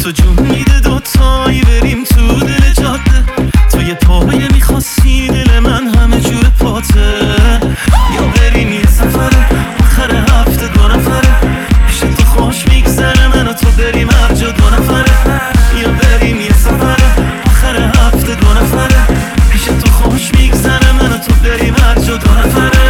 تو جون میده دوتایی بریم تو دل جاده. تو یه پایه میخواستی دل من همه جور پاته. یا بریم یه سفره آخر هفته دو نفره، پیش تو خوش میگذره من و تو بریم هر جا دو نفره. یا بریم یه سفره آخر هفته دو نفره، پیش تو خوش میگذره من و تو بریم هر جا دو نفره.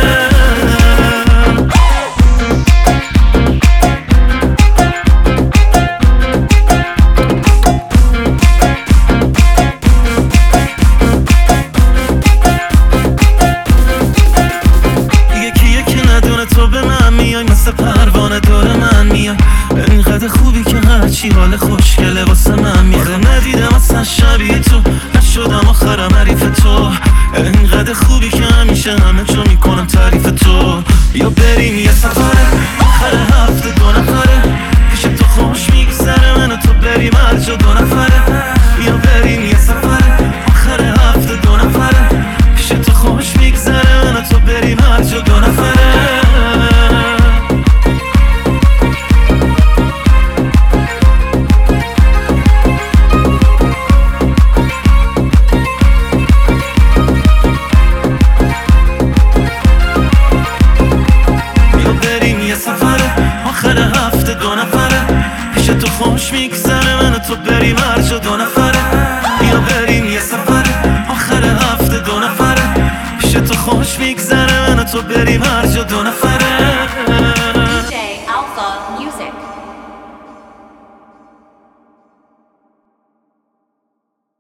تو به من میای مثل پروانه دور من میای، اینقدر خوبی که هرچی حال خوشگله واسه من میخواه. ندیدم اصلا شبیه تو، نشدم آخرم حریف تو. اینقدر خوبی که همیشه همه جا میکنم تعریف تو. یا بریم یه سفره آخر هفته دو نفره، پیش تو خوش میگذره من و تو بریم هر جا دو نفره. یا بریم یه سفره آخر هفته دو نفره، پیش تو خوش میگذره من و تو بریم هر جا دو نفره. آخر هفته دو نفره، پیش تو خوش میگذره من و تو بریم هر جا دو نفره. یا بریم یه سفره آخر هفته دو نفره، پیش تو خوش میگذره من و تو بریم هر جا دو نفره.